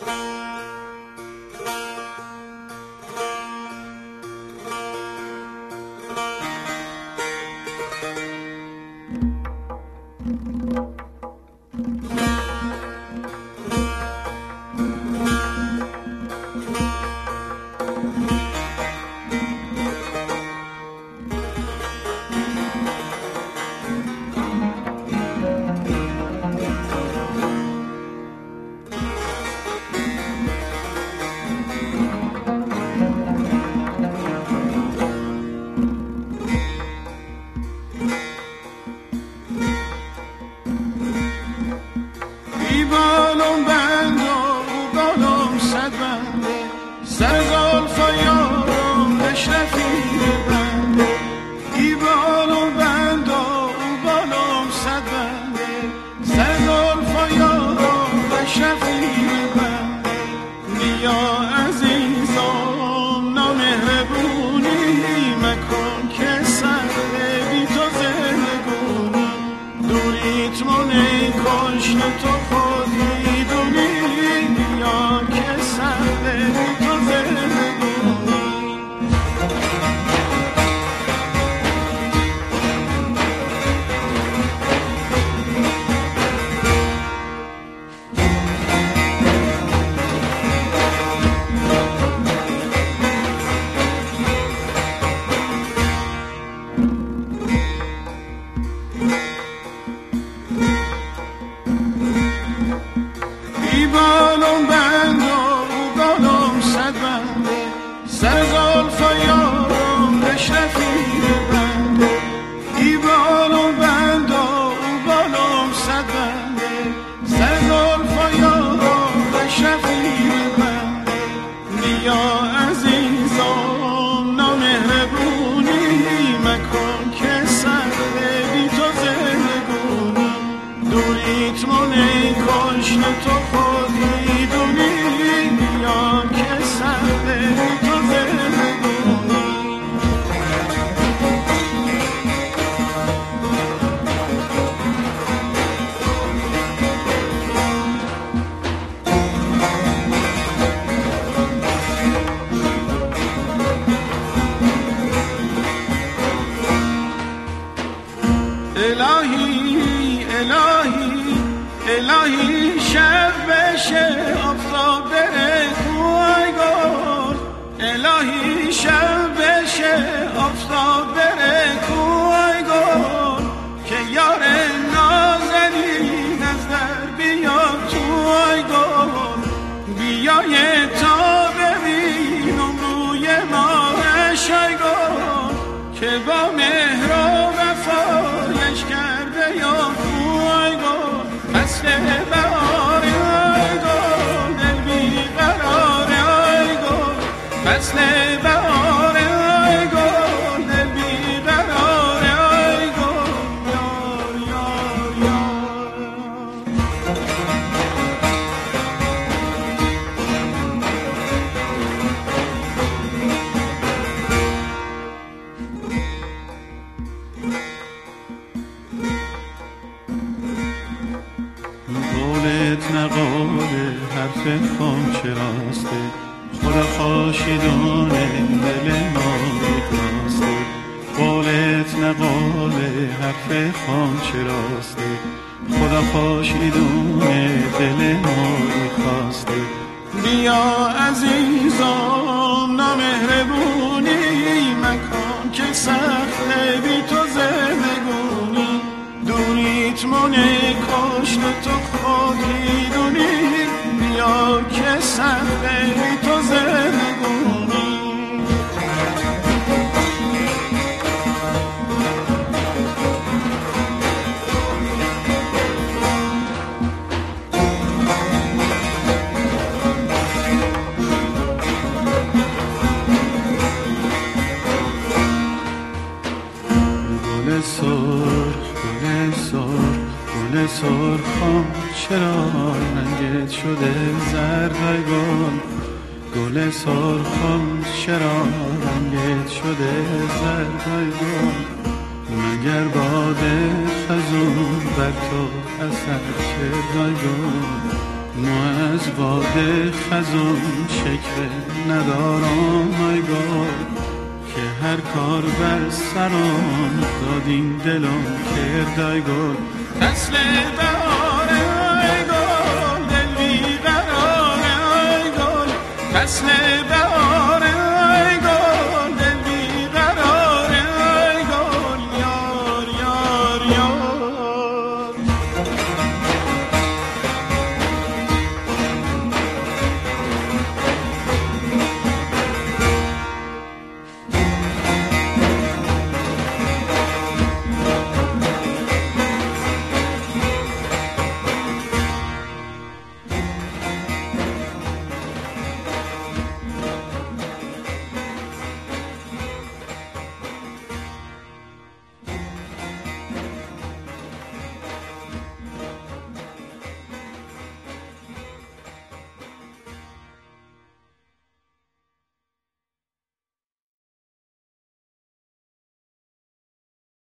الهی شب بشه آفتاب بره کوی گل، الهی شب بشه آفتاب بره کوی گل، که یار نازنین از در بیاد توی گل، بیای تا ببینم روی ماهش ای گل، که با مهر و وفایش کرده یا توی گل، فصل بهار ای گل، دل بیقرار ای گل، فصل بهار ای گل، دل بیقرار ای گل، یار یار یار. قولت نقاله حرف خام چراسته، خدا خاشیدونه دل ما میخواسته. قولت نقاله حرف خام چراسته، خدا خاشیدونه دل ما میخواسته. بیا عزیزم نامهربونی مکان که سخته بی تو زندگونی، دوریت منه کشت تو خود میدونی، بیا که سخته بی تو زندگونی. گل سرخ گل سرخ گل سرخم چرا رنگت شده زرد ای گل، گل سرخم چرا رنگت شده زرد ای گل، مگر باد خزون بر تو اثر کرد ای گل، ما از باد خزان شکوه ندارم ای گل که هر کار بر سرم دادین دلم کرد ای گل فصل بهاره ای گل دل بیقراره ای گل فصل